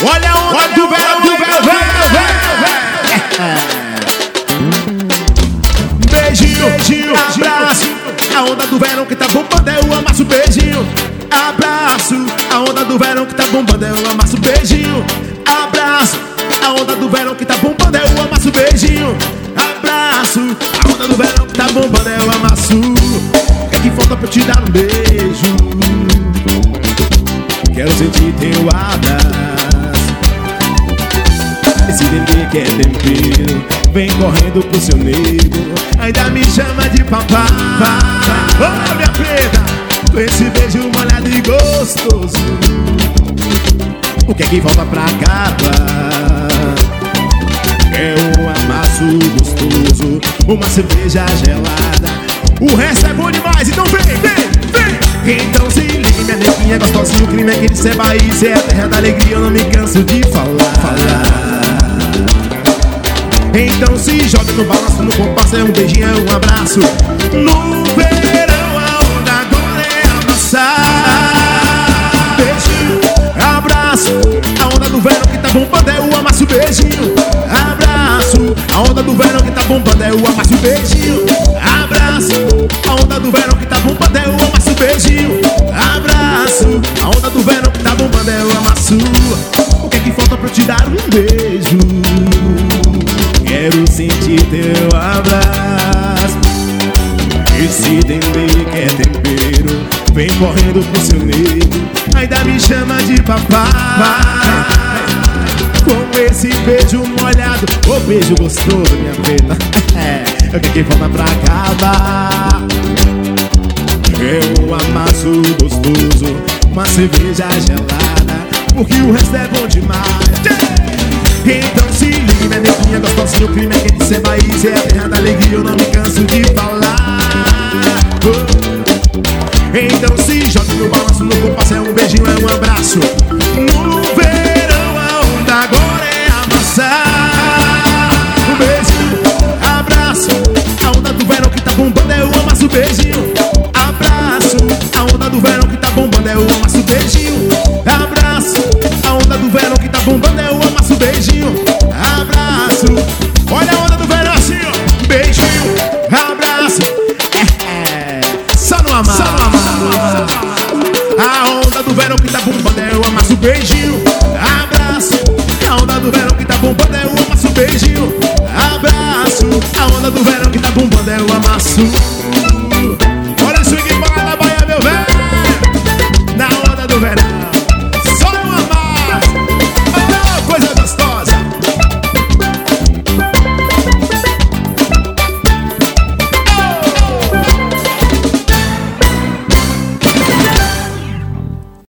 Olha a onda do verão, beijinho, abraço. A onda do verão que tá bombando, eu amasso, beijinho, abraço. A onda do verão que tá bombando, eu amasso, beijinho, abraço. A onda do verão que tá bombando, eu amasso, beijinho, abraço. A onda do verão que tá bombando, eu amasso. O que é que falta pra eu te dar um beijo? Quero sentir teu abraço. Esse bebê que é tempero, vem correndo pro seu nego, ainda me chama de papai. Oh, minha preta, com esse beijo molhado e gostoso, o que é que falta pra acabar? É um amasso gostoso, uma cerveja gelada, o resto é bom demais, então vem. Então se liga, minha neguinha gostosinha, o crime é que de Bahia, é a terra da alegria, eu não me canso de falar. Então se joga no balanço, no compasso, é um beijinho, é um abraço. No verão a onda agora é amassar. Beijinho, abraço. A onda do verão que tá bombando é o amasso, beijinho, abraço. A onda do verão que tá bombando é o amasso, beijinho, abraço. A onda do verão que tá bombando é o amasso, beijinho, abraço. A onda do verão que tá bombando é o amasso. O que é que falta pra eu te dar um beijo? Quero sentir teu abraço. Esse dendê que é tempero, vem correndo pro seu nego, ainda me chama de papai. Com esse beijo molhado, ô beijo gostoso, minha preta. O que é que falta pra acabar? É um amasso gostoso, uma cerveja gelada, porque o resto é bom demais. Então se liga, minha neguinha gostosinha, o crime é que de Bahia, é a terra da alegria, eu não me canso de falar. Então se joga no balanço, no compasso, é um beijinho, é um abraço. No verão a onda agora é amassar. Um beijinho, abraço. A onda do verão que tá bombando é o amasso, beijinho, abraço. A onda do verão que tá bombando é o amasso, beijinho, abraço. A onda do verão que tá bombando é o amasso, beijinho, abraço. Olha a onda do verão assim, ó. Beijinho, abraço. Só no amar. A onda do verão que tá bombando é o amasso, beijinho,